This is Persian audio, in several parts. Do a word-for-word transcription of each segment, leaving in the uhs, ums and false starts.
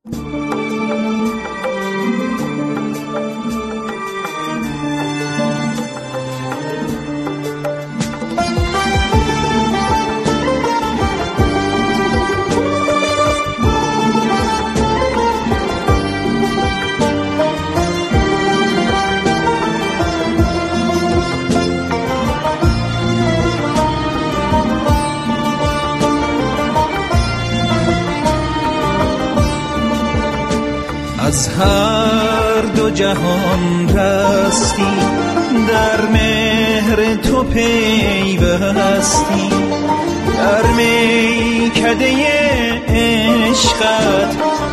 از هر دو جهان رستی، در مهر تو پیوستی، در میکده عشقت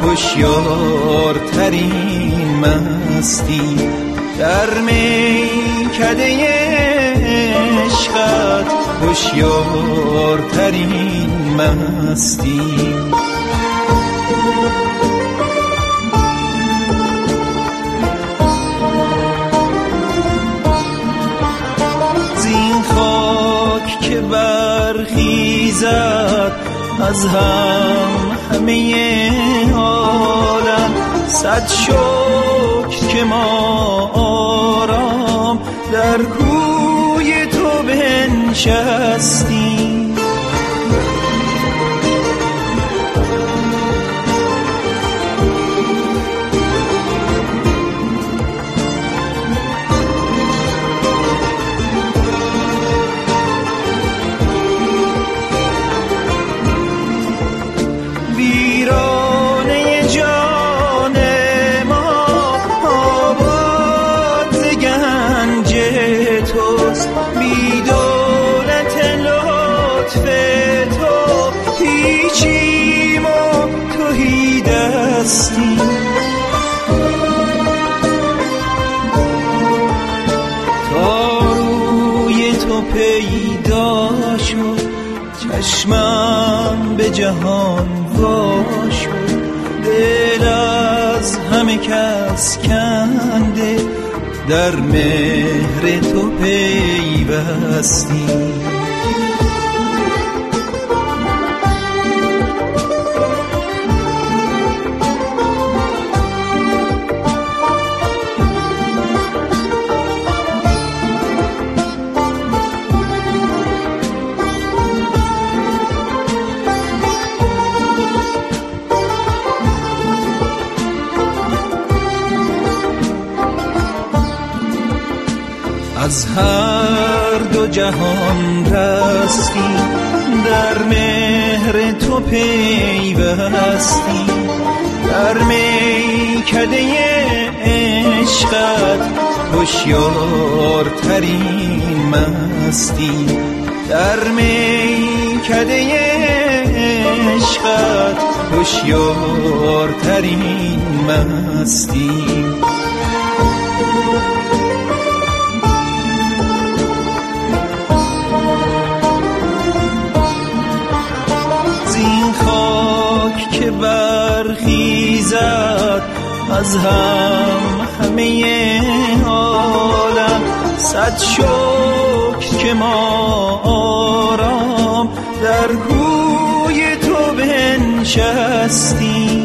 هوشیارترین مستی، در میکده عشقت هوشیارترین مستی. که برخیزد از هم همه عالم، صد شکر که ما آرام در کوی تو بنشستیم. تا روی تو پیدا شد، چشمم به جهان وا شد، دل از همه کس کنده در مهر تو پیوستی. از هر دو جهان رستی، در مهر تو پیوستی، در میکده عشقت هوشیارترین مستی، در میکده عشقت هوشیارترین مستی. که برخیزد از هم همه عالم، صد شکر که ما آرام در کوی تو بنشستیم.